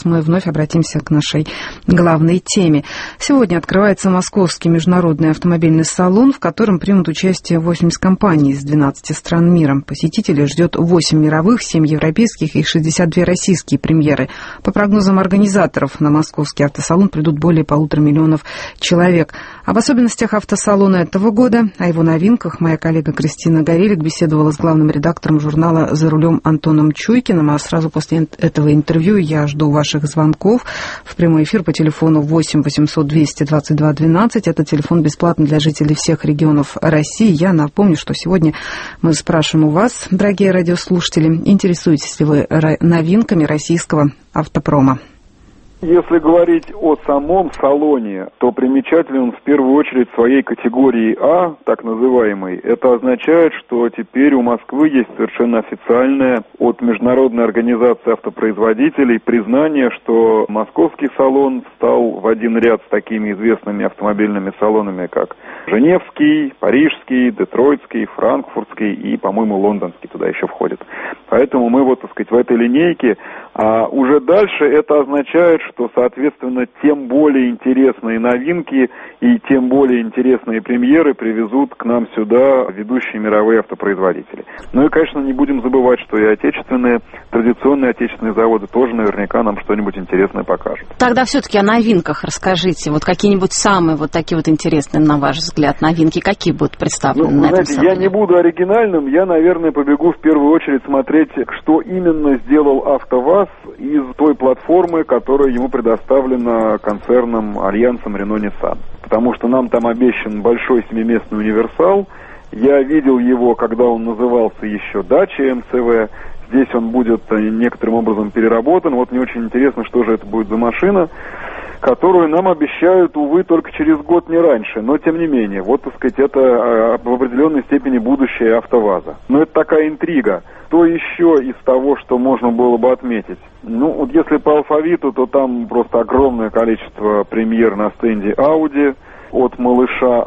мы вновь обратимся к нашей главной теме. Сегодня открывается Московский международный автомобильный салон, в котором примут участие 80 компаний из 12 стран мира. Посетителей ждет 8 мировых, 7 европейских и 62 российские премьеры. По прогнозам организаторов, на Московский автосалон придут более 1,5 миллиона человек. Об особенностях автосалона этого года, о его новинках моя коллега Кристина Горелик беседовала с главным редактором журнала «За рулем» Антоном Чуйкиным. А сразу после этого интервью я жду ваших звонков в прямой эфир по телефону 8 800 222 12. Это телефон бесплатный для жителей всех регионов России. Я напомню, что сегодня мы спрашиваем у вас, дорогие радиослушатели, интересуетесь ли вы новинками российского автопрома? Если говорить о самом салоне, то примечателен он в первую очередь своей категории А, так называемой. Это означает, что теперь у Москвы есть совершенно официальное от Международной организации автопроизводителей признание, что московский салон встал в один ряд с такими известными автомобильными салонами, как Женевский, Парижский, Детройтский, Франкфуртский и, по-моему, Лондонский туда еще входит. Поэтому мы вот, так сказать, в этой линейке. А уже дальше это означает, что, соответственно, тем более интересные новинки и тем более интересные премьеры привезут к нам сюда ведущие мировые автопроизводители. Ну и, конечно, не будем забывать, что и отечественные, традиционные отечественные заводы тоже наверняка нам что-нибудь интересное покажут. Тогда все-таки о новинках расскажите. Вот какие-нибудь самые вот такие вот интересные, на ваш взгляд, новинки, какие будут представлены на этом салоне? Я не буду оригинальным, я, наверное, побегу в первую очередь смотреть, что именно сделал АвтоВАЗ из той платформы, которая ему предоставлена концерном Альянсом Renault-Nissan. Потому что нам там обещан большой семиместный универсал. Я видел его, когда он назывался еще Dacia МЦВ. Здесь он будет некоторым образом переработан. Вот мне очень интересно, что же это будет за машина, которую нам обещают, увы, только через год, не раньше. Но, тем не менее, вот, так сказать, это в определенной степени будущее АвтоВАЗа. Но это такая интрига. Что еще из того, что можно было бы отметить? Ну, вот если по алфавиту, то там просто огромное количество премьер на стенде Audi, от малыша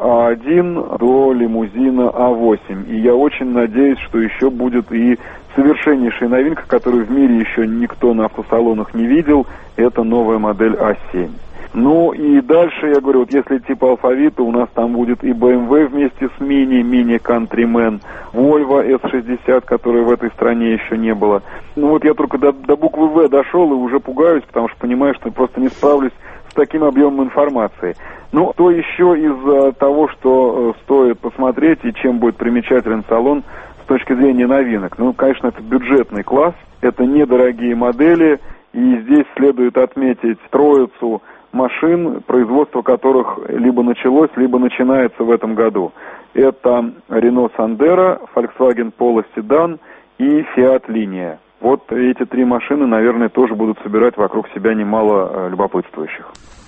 А1 до лимузина А8. И я очень надеюсь, что еще будет и совершеннейшая новинка, которую в мире еще никто на автосалонах не видел, это новая модель А7. Ну и дальше, я говорю, вот если идти по алфавиту, у нас там будет и BMW вместе с Mini Countryman, Volvo S60, которой в этой стране еще не было. Ну вот я только до буквы В дошел и уже пугаюсь, потому что понимаю, что просто не справлюсь с таким объемом информации. Ну, то еще из того, что стоит посмотреть и чем будет примечателен салон с точки зрения новинок. Ну, конечно, это бюджетный класс, это недорогие модели, и здесь следует отметить троицу машин, производство которых либо началось, либо начинается в этом году. Это Renault Sandero, Volkswagen Polo Sedan и Fiat Linea. Вот эти три машины, наверное, тоже будут собирать вокруг себя немало любопытствующих.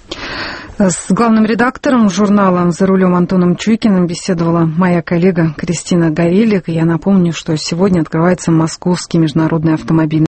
С главным редактором журнала «За рулем» Антоном Чуйкиным беседовала моя коллега Кристина Горелик. Я напомню, что сегодня открывается Московский международный автомобильный